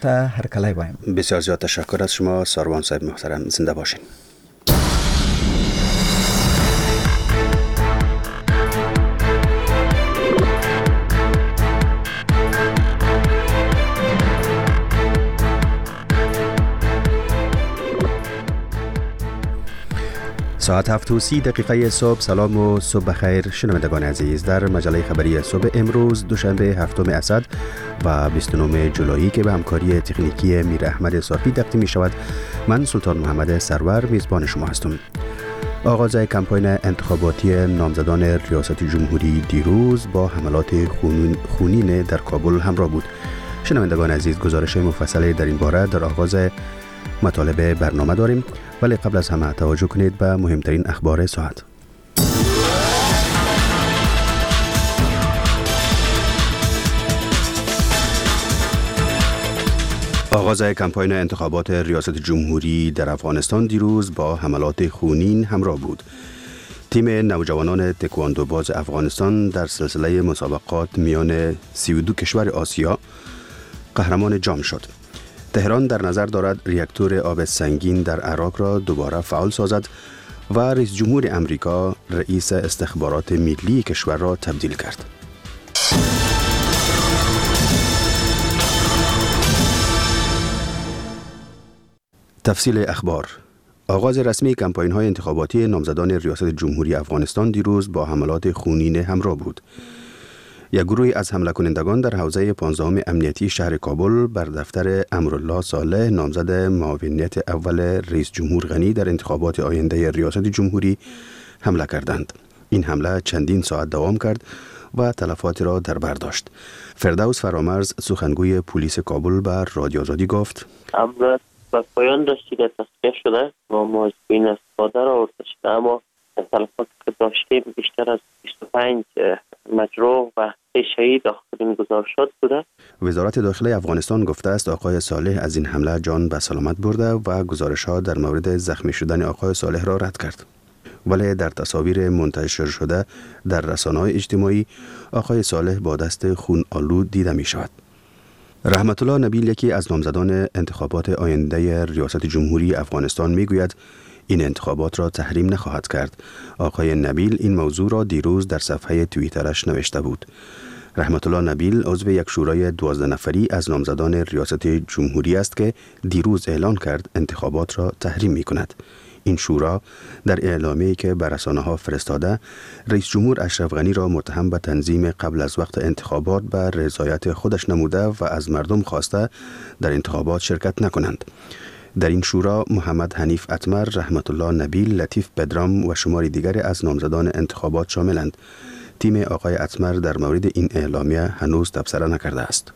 تا هر کلای بایم. بسیار زیاد تشکر از شما ساروان صاحب محترم، زنده باشین. ساعت 7:30 صبح. سلام و صبح بخیر شنوندگان عزیز. در مجله خبری صبح امروز دوشنبه 7 اسد و 29 جولایی که به همکاری تکنیکی میر احمد صافی تقدیم می شود، من سلطان محمد سرور میزبان شما هستم. آغاز کمپاین انتخاباتی نامزدان ریاست جمهوری دیروز با حملات خونین در کابل همراه بود. شنوندگان عزیز، گزارش مفصلی در این باره در آغاز مطالب برنامه داریم، ولی قبل از همه توجه کنید به مهمترین اخبار ساعت. آغاز کمپاین انتخابات ریاست جمهوری در افغانستان دیروز با حملات خونین همراه بود. تیم نوجوانان تکواندو باز افغانستان در سلسله مسابقات میان 32 کشور آسیا قهرمان جام شد. تهران در نظر دارد ریاکتور آب سنگین در عراق را دوباره فعال سازد و رئیس جمهور امریکا رئیس استخبارات ملی کشور را تبدیل کرد. تفصیل اخبار. آغاز رسمی کمپاین‌های انتخاباتی نامزدان ریاست جمهوری افغانستان دیروز با حملات خونین همراه بود. یک گروه از حمله کنندگان در حوزه 15 امنیتی شهر کابل بر دفتر امرالله صالح نامزد معاونیت اول رئیس جمهور غنی در انتخابات آینده ریاست جمهوری حمله کردند. این حمله چندین ساعت دوام کرد و تلفات را در بر داشت. فردوس فرامرز سخنگوی پلیس کابل بر رادیو آزادی گفت: حمله به پایان رسیده، تصفیه شده و ما از بین استفاده را آورده شده، اما تلفات که داشتیم بیشتر از 25 مجروح و شهید آخرین گزارشات بوده. وزارت داخله افغانستان گفته است آقای صالح از این حمله جان به سلامت برده و گزارش‌ها در مورد زخمی شدن آقای صالح را رد کرد. ولی در تصاویر منتشر شده در رسانه‌های اجتماعی آقای صالح با دست خون آلود دیده می شود. رحمت الله نبیل، یکی از نامزدان انتخابات آینده ریاست جمهوری افغانستان، می گوید این انتخابات را تحریم نخواهد کرد. آقای نبیل این موضوع را دیروز در صفحه توییترش نوشته بود. رحمت الله نبیل عضو یک شورای 12 نفری از نامزدان ریاست جمهوری است که دیروز اعلان کرد انتخابات را تحریم می کند. این شورا در اعلامیه‌ای که به رسانه‌ها فرستاده، رئیس جمهور اشرف غنی را متهم به تنظیم قبل از وقت انتخابات به رضایت خودش نموده و از مردم خواسته در انتخابات شرکت نکنند. در این شورا محمد حنیف اتمر، رحمت الله نبیل، لطیف پدرام و شماری دیگر از نامزدان انتخابات شاملند. تیم آقای اتمر در مورد این اعلامیه هنوز تبصره نکرده است.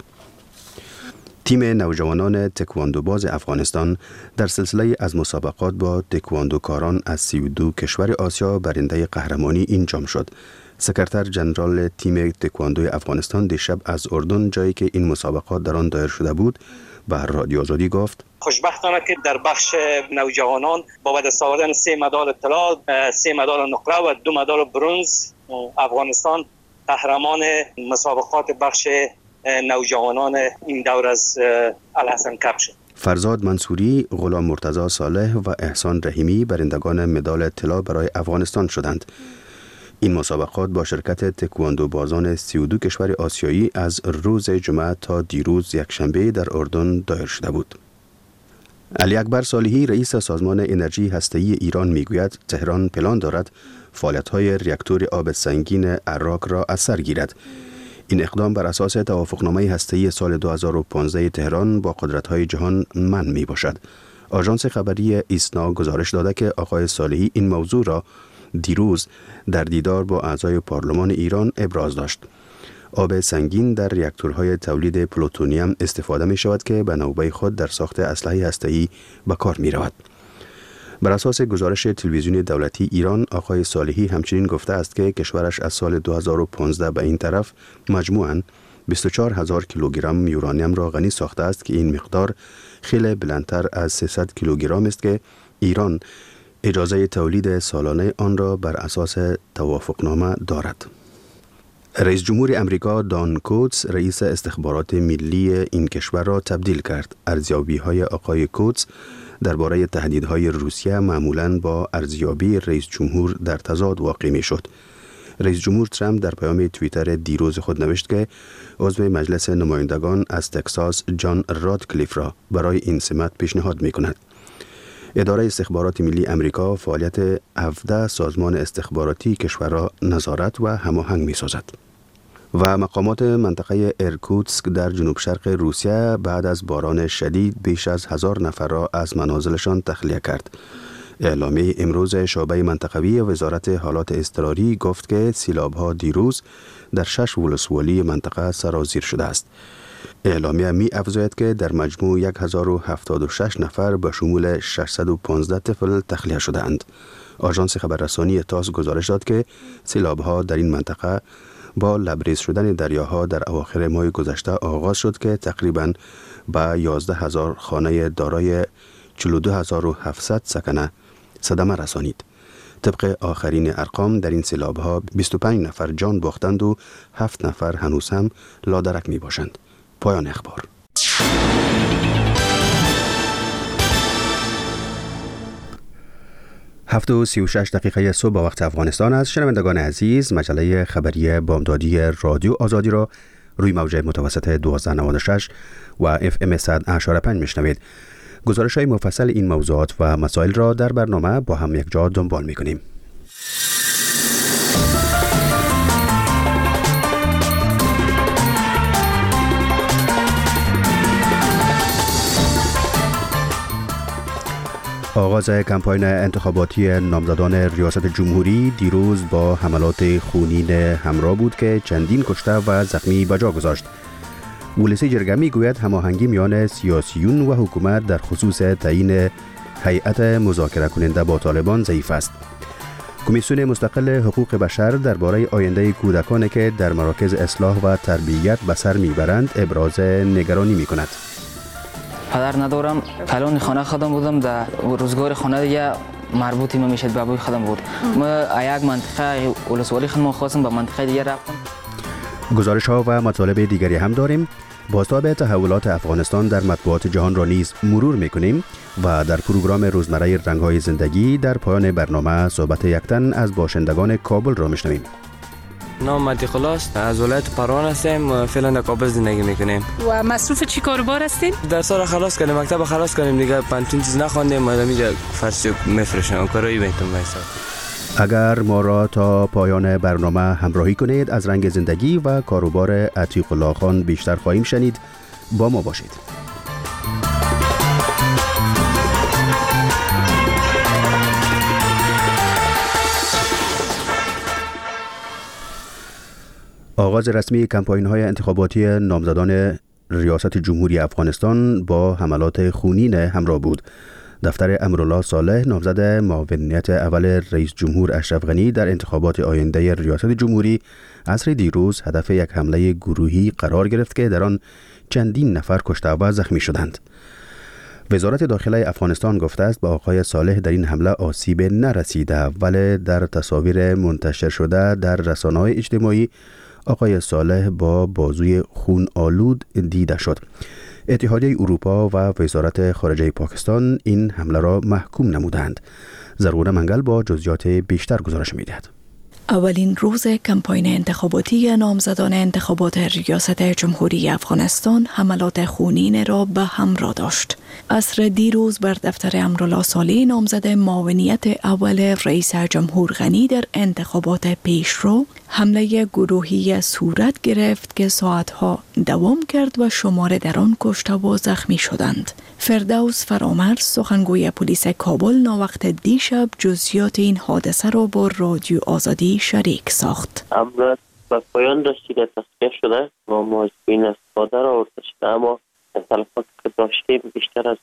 تیم نوجوانان تکواندو باز افغانستان در سلسله از مسابقات با تکواندوکاران از 32 کشور آسیا برنده قهرمانی این جام شد. سکرتر جنرال تیم تکواندوی افغانستان دیشب از اردن، جایی که این مسابقات در آن دایر شده بود، به رادیو آزادی گفت: خوشبختانه که در بخش نوجوانان با دست آوردن 3 مدال طلا، 3 مدال نقره و 2 مدال برنز، افغانستان قهرمان مسابقات بخش نوجوانان این دور از الحسن کپ شد. فرزاد منصوری، غلام مرتضی صالح و احسان رحیمی برندگان مدال طلا برای افغانستان شدند. این مسابقات با شرکت تکواندو بازان 32 کشور آسیایی از روز جمعه تا دیروز یکشنبه در اردن دایر شده بود. علی اکبر صالحی، رئیس سازمان انرژی هسته‌ای ایران، میگوید تهران پلان دارد فعالیت‌های ریاکتور آب سنگین عراق را از سر گیرد. این اقدام بر اساس توافقنامه هسته‌ای سال 2015 تهران با قدرت‌های جهان منع میباشد. آژانس خبری ایسنا گزارش داده که آقای صالحی این موضوع را دیروز در دیدار با اعضای پارلمان ایران ابراز داشت. آب سنگین در ریاکتورهای تولید پلوتونیم استفاده می شود که به نوبه خود در ساخت اسلحه هسته‌ای به کار می رود. بر اساس گزارش تلویزیون دولتی ایران، آقای صالحی همچنین گفته است که کشورش از سال 2015 به این طرف مجموعاً 24,000 کیلوگرم یورانیم را غنی ساخته است که این مقدار خیلی بلندتر از 300 کیلوگرم است که ایران اجازه تولید سالانه آن را بر اساس توافقنامه دارد. رئیس جمهور امریکا دان کوتس رئیس استخبارات ملی این کشور را تبدیل کرد. ارزیابی‌های آقای کوتس درباره تهدیدهای روسیه معمولاً با ارزیابی رئیس جمهور در تضاد واقع می‌شد. رئیس جمهور ترامپ در پیام توییتر دیروز خود نوشت که عضو مجلس نمایندگان از تگزاس جان رادکلیف را برای این سمت پیشنهاد می‌کند. اداره استخبارات ملی امریکا فعالیت 17 سازمان استخباراتی کشور را نظارت و هماهنگ می‌سازد. و مقامات منطقه ارکوتسک در جنوب شرق روسیه بعد از باران شدید بیش از 1000 نفر را از منازلشان تخلیه کرد. اعلامیه امروز شعبه منطقوی وزارت حالات اضطراری گفت که سیلاب‌ها دیروز در 6 ولسوالی منطقه سرازیر شده است. اعلامیه می افزاید که در مجموع 1076 نفر به شمول 615 طفل تخلیه شده اند. آژانس خبررسانی تاس گزارش داد که سیلاب‌ها در این منطقه با لبریز شدن دریاها در اواخر ماه گذشته آغاز شد که تقریباً به 11000 خانه دارای 42700 سکنه صدمه رسانید. طبق آخرین ارقام در این سیلاب‌ها 25 نفر جان باختند و 7 نفر هنوز هم لادرک می باشند. پایان اخبار. 7:36 صبح به وقت افغانستان است. شنوندگان عزیز، مجله خبری بامدادی رادیو آزادی را روی موج متوسط 1296 و FM 100.5 میشنوید. گزارش های مفصل این موضوعات و مسائل را در برنامه با هم یک جا دنبال میکنیم. آغاز کمپاین انتخاباتی نامزدان ریاست جمهوری دیروز با حملات خونین همراه بود که چندین کشته و زخمی به جا گذاشت. ولسی جرگه میگوید هماهنگی میان سیاسیون و حکومت در خصوص تعیین هیئت مذاکره کننده با طالبان ضعیف است. کمیسیون مستقل حقوق بشر درباره آینده کودکانی که در مراکز اصلاح و تربیت به سر میبرند ابراز نگرانی میکند. پدر ندارم، کلان خانه خودم بودم، در روزگار خانه دیگه مربوطی میشد به ابوی خودم بود. ما یک منطقه ولسوالی خودم خواستم به منطقه دیگه رفتم. گزارش ها و مطالب دیگری هم داریم. بازتاب تحولات افغانستان در مطبوعات جهان را نیز مرور میکنیم و در پروگرام روزمره رنگ‌های زندگی در پایان برنامه صحبت یک تن از باشندگان کابل را میشنویم. نام مهدی است، از ولایت پروان هستیم، فعلا در کابل زندگی میکنیم. و مصروف چی کاروبار هستین؟ درس را خلاص کردیم، مکتب خلاص کردیم دیگه، پنتون چیز نخواندیم، ما اینجا فرض میفرشم کارایی بهتون وایسا. اگر ما را تا پایان برنامه همراهی کنید از رنگ زندگی و کاروبار عتیق الله خان بیشتر خواهیم شنید. با ما باشید. آغاز رسمی کمپاین‌های انتخاباتی نامزدان ریاست جمهوری افغانستان با حملات خونین همراه بود. دفتر امرالله صالح نامزد معاونیت اول رئیس جمهور اشرف غنی در انتخابات آینده ریاست جمهوری عصر دیروز هدف یک حمله گروهی قرار گرفت که در آن چندین نفر کشته و زخمی شدند. وزارت داخله افغانستان گفته است به آقای صالح در این حمله آسیب نرسیده، ولی در تصاویر منتشر شده در رسانه‌های اجتماعی آقای صالح با بازوی خون آلود دیده شد. اتحادیه اروپا و وزارت خارجه پاکستان این حمله را محکوم نمودند. زرغونه منگل با جزئیات بیشتر گزارش می‌دهد. اولین روز کمپاین انتخاباتی نامزدان انتخابات ریاست جمهوری افغانستان حملات خونین را به همراه داشت. عصر دیروز بر دفتر امرالله صالح نامزد معاونیت اول رئیس جمهور غنی در انتخابات پیشرو حمله گروهی صورت گرفت که ساعتها دوام کرد و شمار در آن کشته و زخمی شدند. فردوس فرامرز سخنگوی پلیس کابل ناوقت دیشب جزئیات این حادثه را با رادیو آزادی شریک ساخت. امر به پایان رسیده، تصفیه شده و محاسبین استفاده را آورده شده، اما تلفات که داشتیم بیشتر از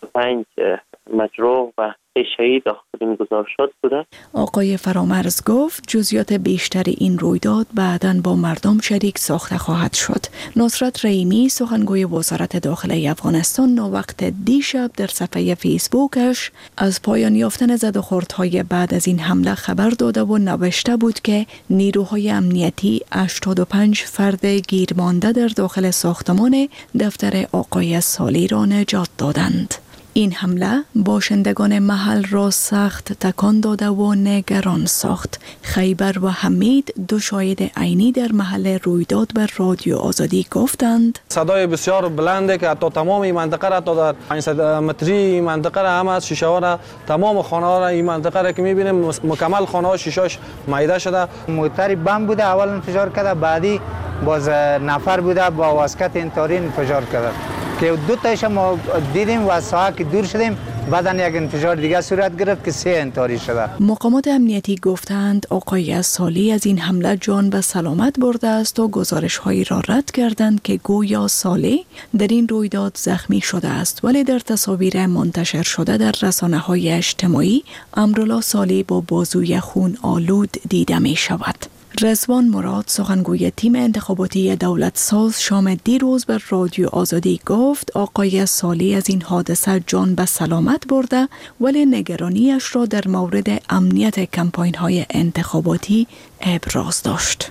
25 مجروح و شهید آخرین گزارشات بوده. آقای فرامرز گفت جزئیات بیشتر این رویداد بعداً با مردم شریک ساخته خواهد شد. نصرت رحیمی سخنگوی وزارت داخله افغانستان ناوقت دیشب در صفحه فیسبوکش از پایان یافتن زد و خوردهای بعد از این حمله خبر داده و نوشته بود که نیروهای امنیتی 85 فرد گیرمانده در داخل ساختمان دفتر آقای صالح را نجات دادند. این حمله باشندگان محل را سخت تکان داده و نگران ساخت. خیبر و حمید دو شاهد عینی در محل رویداد بر رادیو آزادی گفتند صدای بسیار بلنده که حتی تمام این منطقه را تا در 500 متری این منطقه را هم از شیشه ها را تمام خانه ها را این منطقه را که می‌بینیم مکمل خانه ها شیشه‌اش معیده شده. موتر بم بوده اول انفجار کرده بعدی باز نفر بوده با واسکت انتحاری انفجار کرده که دو تایش ما دیدیم و از ساحه که دور شدیم بعدن یک انفجار دیگه صورت گرفت که 3 انتحاری شده. مقامات امنیتی گفتند آقای صالح از این حمله جان به سلامت برده است و گزارش‌هایی را رد کردند که گویا صالح در این رویداد زخمی شده است، ولی در تصاویر منتشر شده در رسانه‌های اجتماعی امرالله صالح با بازوی خون آلود دیده می شود. رضوان مراد سخنگوی تیم انتخاباتی دولت ساز شام دیروز بر رادیو آزادی گفت آقای صالح از این حادثه جان به سلامت برده ولی نگرانیش را در مورد امنیت کمپاین های انتخاباتی ابراز داشت.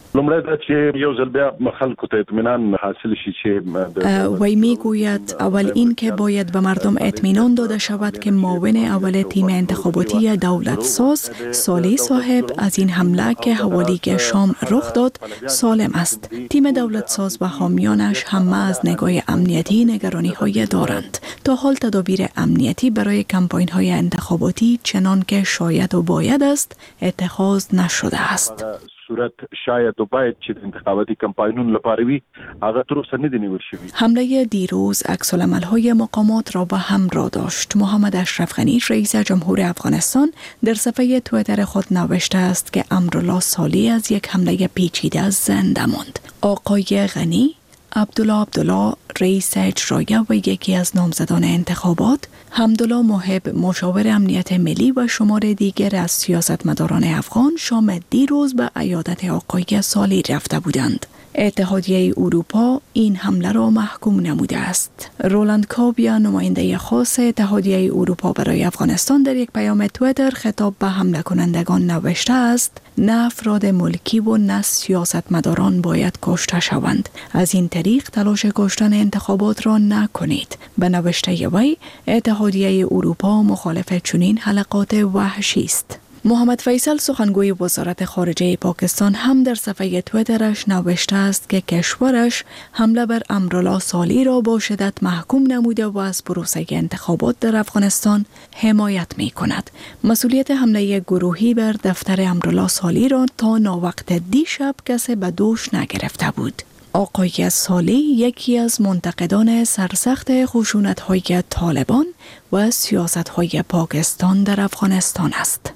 وی میگوید اول این که باید به مردم اطمینان داده شود که معاون اول تیم انتخاباتی دولت ساز صالح صاحب از این حمله که حوالی شام رخ داد سالم است. تیم دولت ساز و حامیانش همه از نگاه امنیتی نگرانی های دارند. تا حال تدابیر امنیتی برای کمپاین های انتخاباتی چنان که شاید و باید است اتخاذ نشده است. صورت شاید و باید چې انتخاباتي کمپاینونو لپاره وي هغه تر اوسه نه دی نیول شوی. حمله دیروز عکس‌العمل‌های مقامات را به هم را داشت. محمد اشرف غنی رئیس جمهور افغانستان در صفحه توییتر خود نوشته است که امرالله صالح از یک حمله پیچیده زنده ماند. آقای غنی عبدالله رئیس اجرایی و یکی از نامزدان انتخابات، حمدالله محب مشاور امنیت ملی و شمار دیگر از سیاستمداران افغان شام دیروز به عیادت آقای صالح رفته بودند. اتحادیه اروپا این حمله را محکوم نموده است. رولند کابیا نماینده خاص اتحادیه اروپا برای افغانستان در یک پیام توییتر خطاب به حمله کنندگان نوشته است نه افراد ملکی و نه سیاستمداران باید کشته شوند. از این طریق تلاش کشتن انتخابات را نکنید. به نوشته وی اتحادیه اروپا مخالف چنین حلقات وحشی است. محمد فیصل سخنگوی وزارت خارجه پاکستان هم در صفحه توییترش نوشته است که کشورش حمله بر امرالله صالح را با شدت محکوم نموده و از پروسه انتخابات در افغانستان حمایت می کند. مسئولیت حمله گروهی بر دفتر امرالله صالح را تا ناوقت دیشب کسی به دوش نگرفته بود. آقای صالح یکی از منتقدان سرسخت خشونت‌های طالبان و سیاست‌های پاکستان در افغانستان است.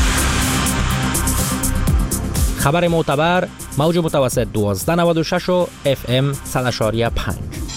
خبر معتبر موج متوسط 1296 و FM 100.5.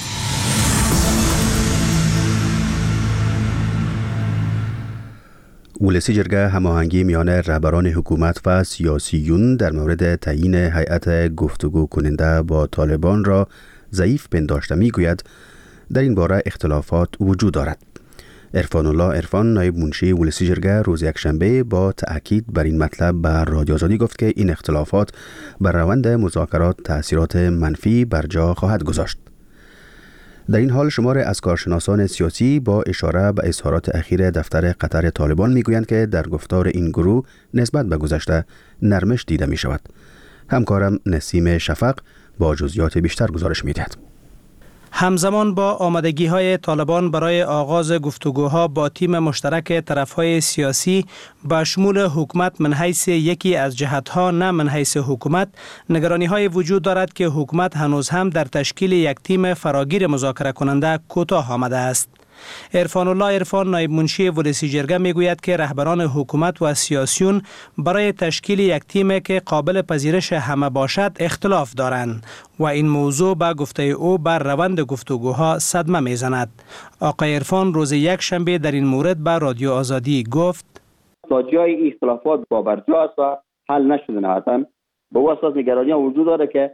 ولسی جرگه هماهنگی میان رهبران حکومت و سیاسیون در مورد تعیین هیئت گفتگو کننده با طالبان را ضعیف پنداشته میگوید در این باره اختلافات وجود دارد. عرفان الله عرفان نایب منشی ولسی جرگه روز یکشنبه با تأکید بر این مطلب به رادیو آزادی گفت که این اختلافات بر روند مذاکرات تأثیرات منفی بر جا خواهد گذاشت. در این حال شمار از کارشناسان سیاسی با اشاره به اظهارات اخیر دفتر قطر طالبان میگویند که در گفتار این گروه نسبت به گذشته نرمش دیده می شود. همکارم نسیم شفق با جزئیات بیشتر گزارش می‌دهد. همزمان با آمادگی‌های طالبان برای آغاز گفتگوها با تیم مشترک طرف‌های سیاسی با شمول حکومت من حیث یکی از جهت‌ها نه من حیث حکومت، نگرانی‌های وجود دارد که حکومت هنوز هم در تشکیل یک تیم فراگیر مذاکره کننده کوتاه آمده است. عرفان الله عرفان نایب منشی ولسی جرگه میگوید که رهبران حکومت و سیاسیون برای تشکیل یک تیم که قابل پذیرش همه باشد اختلاف دارند و این موضوع به گفته او بر روند گفتگوها صدمه میزند. آقای عرفان روز یک شنبه در این مورد به رادیو آزادی گفت تا جای اختلافات با برجا است و حل نشده نهایتاً به واسطه نگرانی وجود داره که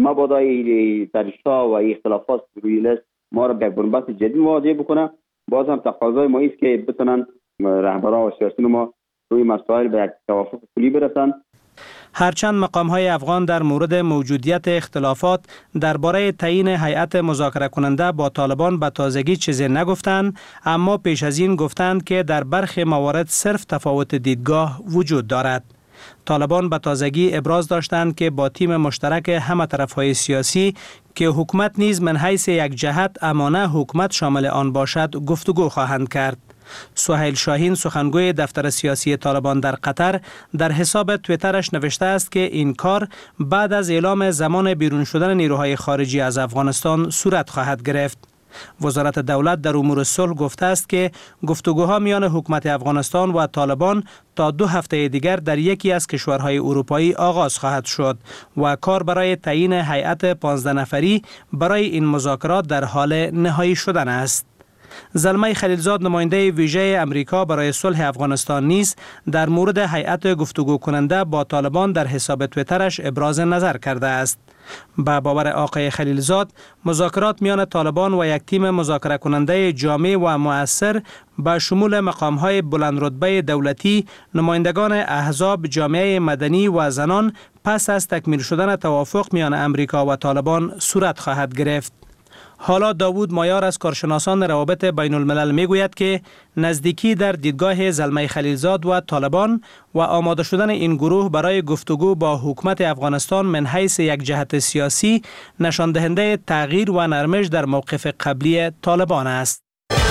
مبادای ترشا و اختلافات روی لیست ما را به بنبست جدی مواجه بکنه. باز هم تقاضای ما است که بتونن رهبران و سیاسیون ما روی مسائل به یک توافق کلی برسن. هرچند مقام‌های افغان در مورد موجودیت اختلافات درباره تعیین هیئت مذاکره کننده با طالبان به تازگی چیزی نگفتند، اما پیش از این گفتند که در برخی موارد صرف تفاوت دیدگاه وجود دارد. طالبان به تازگی ابراز داشتند که با تیم مشترک همه طرف‌های سیاسی که حکومت نیز من حیث یک جهت اما نه حکومت شامل آن باشد گفتگو خواهند کرد. سهیل شاهین سخنگوی دفتر سیاسی طالبان در قطر در حساب توییترش نوشته است که این کار بعد از اعلام زمان بیرون شدن نیروهای خارجی از افغانستان صورت خواهد گرفت. وزارت دولت در امور صلح گفته است که گفتگوها میان حکومت افغانستان و طالبان تا 2 هفته دیگر در یکی از کشورهای اروپایی آغاز خواهد شد و کار برای تعیین هیئت 15 نفری برای این مذاکرات در حال نهایی شدن است. زلمه خلیلزاد نماینده ویژه امریکا برای صلح افغانستان نیز در مورد هیئت گفتگو کننده با طالبان در حساب توییترش ابراز نظر کرده است. به باور آقای خلیلزاد، مذاکرات میان طالبان و یک تیم مذاکره کننده جامع و مؤثر با شمول مقام‌های بلند رتبه دولتی، نمایندگان احزاب، جامعه مدنی و زنان پس از تکمیل شدن توافق میان امریکا و طالبان صورت خواهد گرفت. حالا داوود مایار از کارشناسان روابط بین الملل می گوید که نزدیکی در دیدگاه زلمه خلیلزاد و طالبان و آماده شدن این گروه برای گفتگو با حکومت افغانستان من حیث یک جهت سیاسی نشان دهنده تغییر و نرمش در موقف قبلی طالبان است.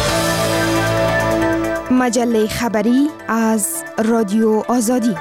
مجله خبری از رادیو آزادی.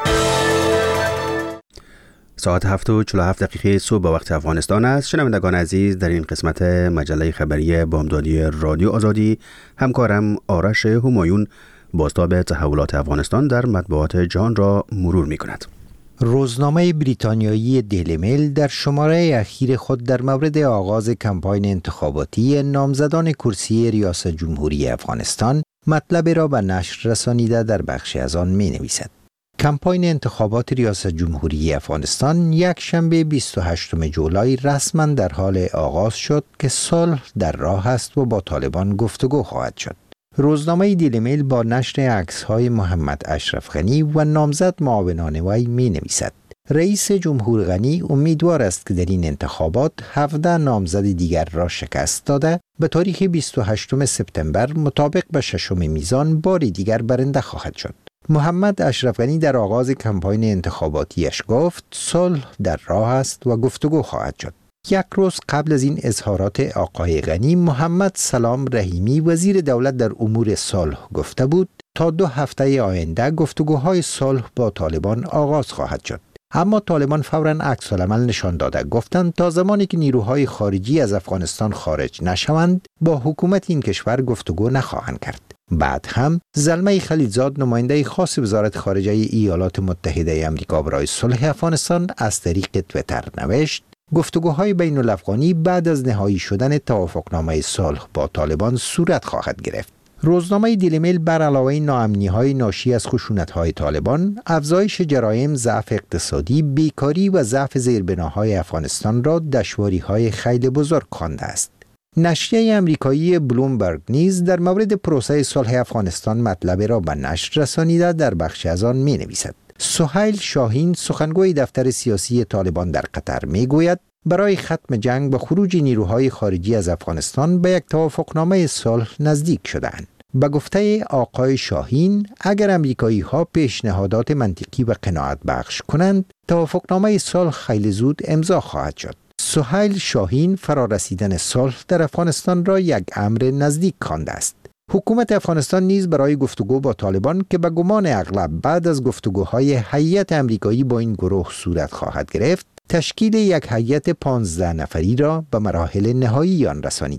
ساعت 7:47 صبح به وقت افغانستان است. شنوندگان عزیز، در این قسمت مجله خبری بامدادی رادیو آزادی همکارم آرش همایون بازتاب تحولات افغانستان در مطبوعات جهان را مرور می کند. روزنامه بریتانیایی دیلی میل در شماره اخیر خود در مورد آغاز کمپاین انتخاباتی نامزدان کرسی ریاست جمهوری افغانستان مطلب را به نشر رسانیده در بخشی از آن می نویسد. کمپاین انتخابات ریاست جمهوری افغانستان یک شنبه 28 جولای رسما در حال آغاز شد که صلح در راه است و با طالبان گفتگو خواهد شد. روزنامه دیلی میل با نشر عکس‌های محمد اشرف غنی و نامزد معاونان وی می نویسد: رئیس جمهور غنی امیدوار است که در این انتخابات 17 نامزد دیگر را شکست داده به تاریخ 28 سپتامبر مطابق به 6 میزان بار دیگر برنده خواهد شد. محمد اشرف غنی در آغاز کمپاین انتخاباتیش گفت صلح در راه است و گفتگو خواهد شد. یک روز قبل از این اظهارات آقای غنی، محمد سلام رحیمی وزیر دولت در امور صلح گفته بود تا 2 هفته آینده گفتگوهای صلح با طالبان آغاز خواهد شد. اما طالبان فوراً عکس العمل نشان داده، گفتند تا زمانی که نیروهای خارجی از افغانستان خارج نشوند با حکومت این کشور گفتگو نخواهند کرد. بعد هم زلمه خلیلزاد نماینده خاص وزارت خارجه ایالات متحده آمریکا برای صلح افغانستان از طریق توییتر نوشت: گفتگوهای بین الافغانی بعد از نهایی شدن توافقنامه صلح با طالبان صورت خواهد گرفت. روزنامه دیلی میل بر علاوه ناامنی‌های ناشی از خشونت‌های طالبان، افزایش جرایم، ضعف اقتصادی، بیکاری و ضعف زیربناهای افغانستان را دشواری‌های خیلی بزرگ خوانده است. نشریه امریکایی بلومبرگ نیز در مورد پروسه صلح افغانستان مطلب را به نشر رسانیده در بخش از آن می نویسد. سهیل شاهین سخنگوی دفتر سیاسی طالبان در قطر می گوید برای ختم جنگ و خروج نیروهای خارجی از افغانستان به یک توافقنامه صلح نزدیک شدند. به گفته آقای شاهین، اگر امریکایی ها پیشنهادات منطقی و قناعت بخش کنند، توافقنامه صلح خیلی زود امضا خواهد شد. سهیل شاهین فرارسیدن صلح در افغانستان را یک امر نزدیک خوانده است. حکومت افغانستان نیز برای گفتگو با طالبان که به گمان اغلب بعد از گفتگوهای هیئت امریکایی با این گروه صورت خواهد گرفت، تشکیل یک هیئت 15 نفری را به مراحل نهایی آن رسانیده است.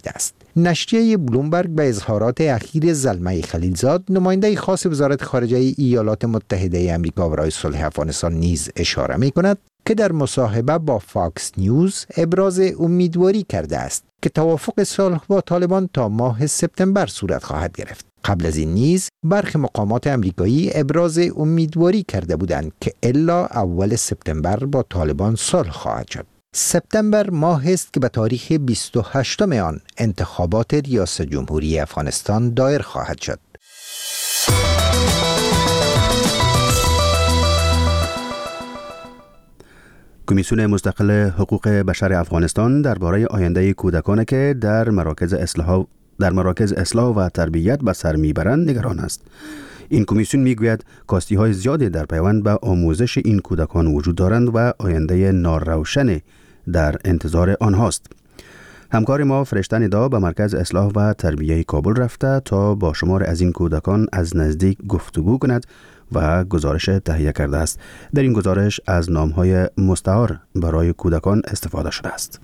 نشریه بلومبرگ به اظهارات اخیر زلمه خلیلزاد نماینده خاص وزارت خارجه ایالات متحده آمریکا برای صلح افغانستان نیز اشاره می کند که در مصاحبه با فاکس نیوز ابراز امیدواری کرده است که توافق صلح با طالبان تا ماه سپتامبر صورت خواهد گرفت. قبل از این نیز برخی مقامات آمریکایی ابراز امیدواری کرده بودند که الا اول سپتامبر با طالبان صلح خواهد شد. سپتامبر ماه است که به تاریخ 28 آن انتخابات ریاست جمهوری افغانستان دایر خواهد شد. کمیسیون مستقل حقوق بشر افغانستان درباره آینده کودکانی که در مراکز اصلاح و تربیت به سر میبرند نگران است. این کمیسیون میگوید کاستی‌های زیادی در پیوند به آموزش این کودکان وجود دارند و آینده ناروشن در انتظار آنهاست. همکار ما فرشته ندا به مرکز اصلاح و تربیت کابل رفته تا با شمار از این کودکان از نزدیک گفتگو کند و گزارش تهیه کرده است. در این گزارش از نام‌های مستعار برای کودکان استفاده شده است.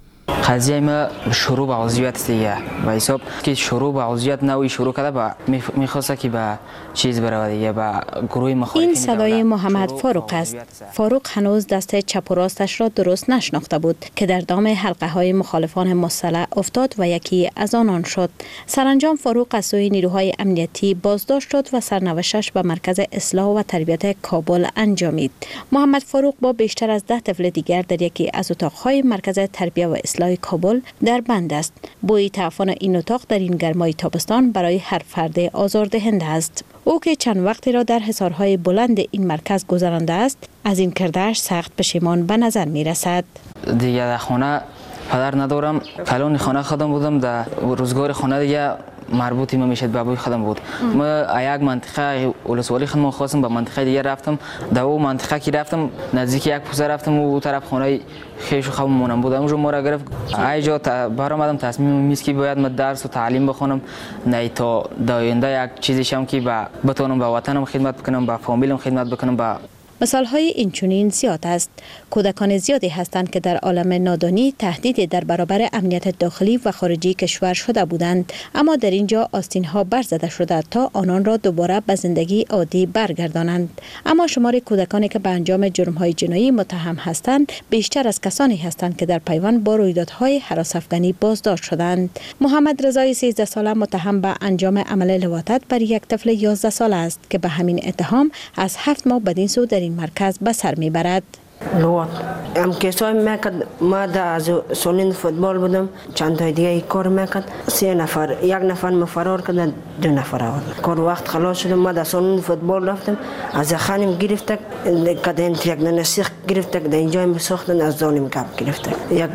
قضیه ما شروع به عضویت دیگه و حساب که شروع به عضویت نوی شروع کرده با میخواسته که به چیز بره دیگه به گروه مخالفین. این صدای محمد فاروق است. فاروق هنوز دست چپ و راستش را درست نشناخته بود که در دام حلقه های مخالفان مسلح افتاد و یکی از آنان شد. سرانجام فاروق از سوی نیروهای امنیتی بازداشت شد و سرنوشتش به مرکز اصلاح و تربیت کابل انجامید. محمد فاروق با بیشتر از 10 طفل دیگر در یکی از اتاقهای مرکز تربیت و اصلاح کابل در بند است. بوی تعفن این اتاق در این گرمای تابستان برای هر فرد آزاردهنده است. او که چند وقتی را در حصارهای بلند این مرکز گذرانده است، از این کرده‌اش سخت پشیمان به نظر می رسد. دیگه در خانه پدر ندارم. کلان خانه خودم بودم. در روزگار خانه دیگه مربوطی ما میشد به ابوی خودم بود. ما یک منطقه ولسوالی خودم خواستم به منطقه دیگه رفتم. در اون منطقه که رفتم نزدیک یک پوزه رفتم و اون طرف خانه خیش و خوابمونم بود. اونجا ما را گرفت. اینجا برآمدم تصمیم میست که باید ما درس و تعلیم بخونم، نه تا آینده یک چیزی شم که بتونم به وطنم خدمت بکنم، به فامیلم خدمت بکنم. به مثال‌های اینچنین زیاد است. کودکان زیادی هستند که در عالم نادانی تهدیدی در برابر امنیت داخلی و خارجی کشور شده بودند، اما در اینجا آستین‌ها برزده شده تا آنان را دوباره به زندگی عادی برگردانند. اما شمار کودکانی که به انجام جرم‌های جنایی متهم هستند بیشتر از کسانی هستند که در پیوند با رویدادهای هراس افغانی بازداشت شدند. محمد رضای 13 ساله متهم به انجام عمل لواطت بر یک طفل 11 ساله است که به همین اتهام از 7 ماه بدین سو در این مرکز به سر میبرد. لوات ام کسای میکرد. ما در سالن فوتبال بودم، چند تا دیگه ای کار میکرد. 3 نفر، یک نفر مفرار کرد، 2 نفر آورد. کار وقت خلاص شد. ما در سالن فوتبال رفتم، از خانم گرفت کدن یک نسیخ گرفت، در اینجا مساختن از دانم کپ گرفت.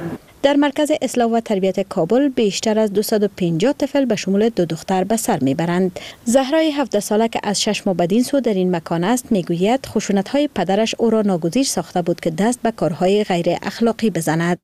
در مرکز اصلاح و تربیت کابل بیشتر از 250 طفل به شمول 2 دختر به سر میبرند. زهرای 17 ساله که از 6 ماه بدین سو در این مکان است میگوید خشونت‌های پدرش او را ناگزیر ساخته بود که دست به کارهای غیر اخلاقی بزند.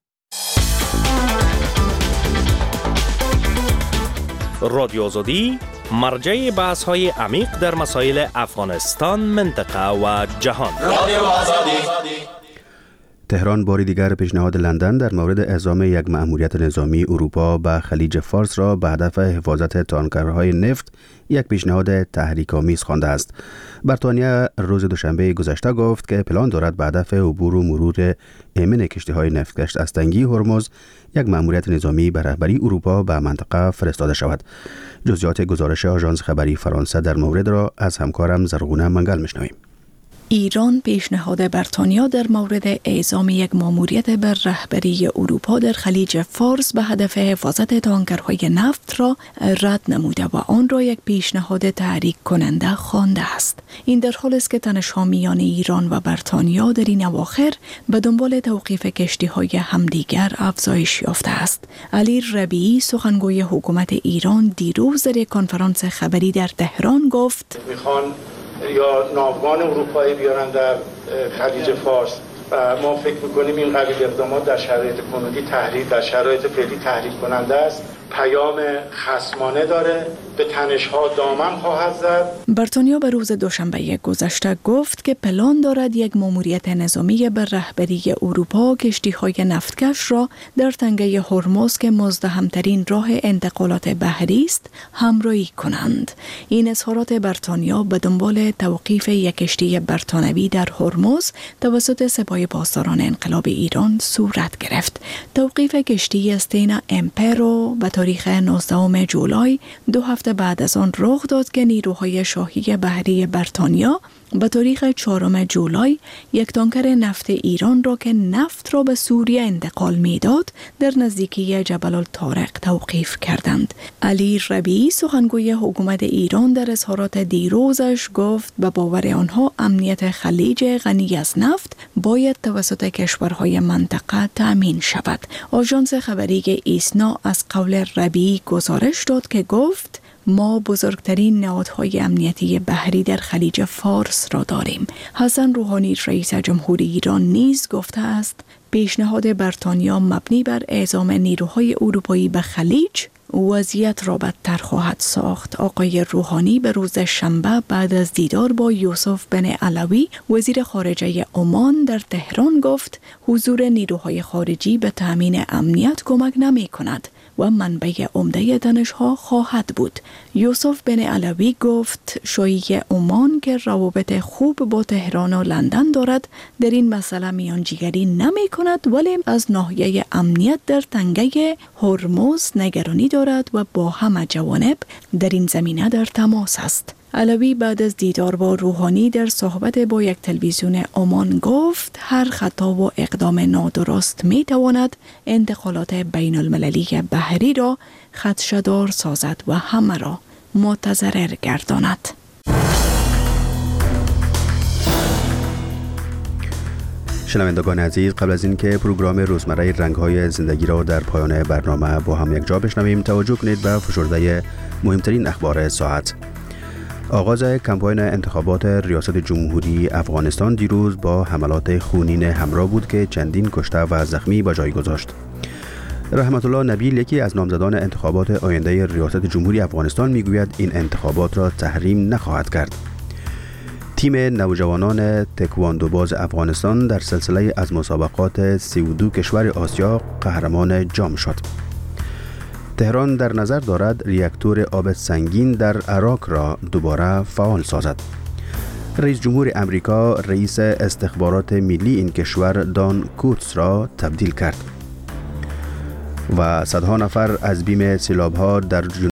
رادیو آزادی مرجع بحث‌های عمیق در مسائل افغانستان، منطقه و جهان. رادیو آزادی. تهران باری دیگر پیشنهاد لندن در مورد اعزام یک مأموریت نظامی اروپا به خلیج فارس را به هدف حفاظت تانکرهای نفت یک پیشنهاد تحریک‌آمیز خوانده است. بریتانیا روز دوشنبه گذشته گفت که پلان دارد به هدف عبور و مرور ایمن کشتی‌های نفتکش از تنگی هرمز یک مأموریت نظامی به رهبری اروپا به منطقه فرستاده شود. جزئیات گزارش آژانس خبری فرانسه در مورد را از همکارم زرغونه منگل میشنویم. ایران پیشنهاد بریتانیا در مورد اعزام یک ماموریت بر رهبری اروپا در خلیج فارس به هدف حفاظت تانکرهای نفت را رد نموده و آن را یک پیشنهاد تحریک کننده خوانده است. این در حالی است که تنش‌ها میان ایران و بریتانیا در این اواخر به دنبال توقیف کشتی‌های همدیگر افزایش یافته است. علی ربیعی سخنگوی حکومت ایران دیروز در یک کنفرانس خبری در تهران گفت: یا ناوگان اروپایی بیارن در خلیج فارس و ما فکر میکنیم این قبیل اقدامات در شرایط کنونی در شرایط فعلی تحریک کننده است، پیام خصمانه داره به تنش‌ها دامن خواهد زد. بریتانیا به روز دوشنبه گذشته گفت که پلان دارد یک ماموریت نظامی بر رهبری اروپا کشتی‌های نفتکش را در تنگه هرمز که مزدحم‌ترین راه انتقالات بحری است همراهی کنند. این اظهارات بریتانیا به دنبال توقیف یک کشتی بریتانوی در هرمز توسط سپاه پاسداران انقلاب ایران صورت گرفت. توقیف کشتی استینا امپرو به تاریخ 19 جولای 2 هفته بعد از آن رخ داد که نیروهای شاهی بحری بریتانیا به تاریخ 4 جولای یک تانکر نفت ایران را که نفت را به سوریه انتقال می‌داد در نزدیکی جبل الطارق توقیف کردند. علی ربیعی سخنگوی حکومت ایران در اظهارات دیروزش گفت به باور آنها امنیت خلیج غنی از نفت باید توسط کشورهای منطقه تأمین شود. آژانس خبری ایسنا از قول ربیعی گزارش داد که گفت ما بزرگترین نهادهای امنیتی بحری در خلیج فارس را داریم. حسن روحانی رئیس جمهوری ایران نیز گفته است پیشنهاد بریتانیا مبنی بر اعزام نیروهای اروپایی به خلیج وضعیت را بدتر خواهد ساخت. آقای روحانی به روز شنبه بعد از دیدار با یوسف بن علوی وزیر خارجه عمان در تهران گفت حضور نیروهای خارجی به تأمین امنیت کمک نمی کند و منبع عمده تنش‌ها خواهد بود. یوسف بن علوی گفت شاهی عمان که روابط خوب با تهران و لندن دارد در این مسئله میانجیگری نمی کند ولی از ناحیه امنیت در تنگه هرمز نگرانی دارد و با همه جوانب در این زمینه در تماس است. علوی بعد از دیدار با روحانی در صحبت با یک تلویزیون عمان گفت هر خطا و اقدام نادرست می تواند انتقالات بین المللی بحری را خدشه‌دار سازد و همه را متضرر گرداند. شنوندگان عزیز، قبل از اینکه پروگرام روزمره رنگ‌های زندگی را در پایان برنامه با هم یک جا بشنویم، توجه کنید به فشرده مهمترین اخبار ساعت. آغاز کمپاین انتخابات ریاست جمهوری افغانستان دیروز با حملات خونین همراه بود که چندین کشته و زخمی به جای گذاشت. رحمت الله نبیل، یکی از نامزدان انتخابات آینده ریاست جمهوری افغانستان، میگوید این انتخابات را تحریم نخواهد کرد. تیم نوجوانان تکواندوباز افغانستان در سلسله از مسابقات 32 کشور آسیا قهرمان جام شد. تهران در نظر دارد ریاکتور آب سنگین در عراق را دوباره فعال سازد. رئیس جمهور امریکا رئیس استخبارات ملی این کشور دان کوتس را تبدیل کرد و صدها نفر از بیم سیلاب‌ها در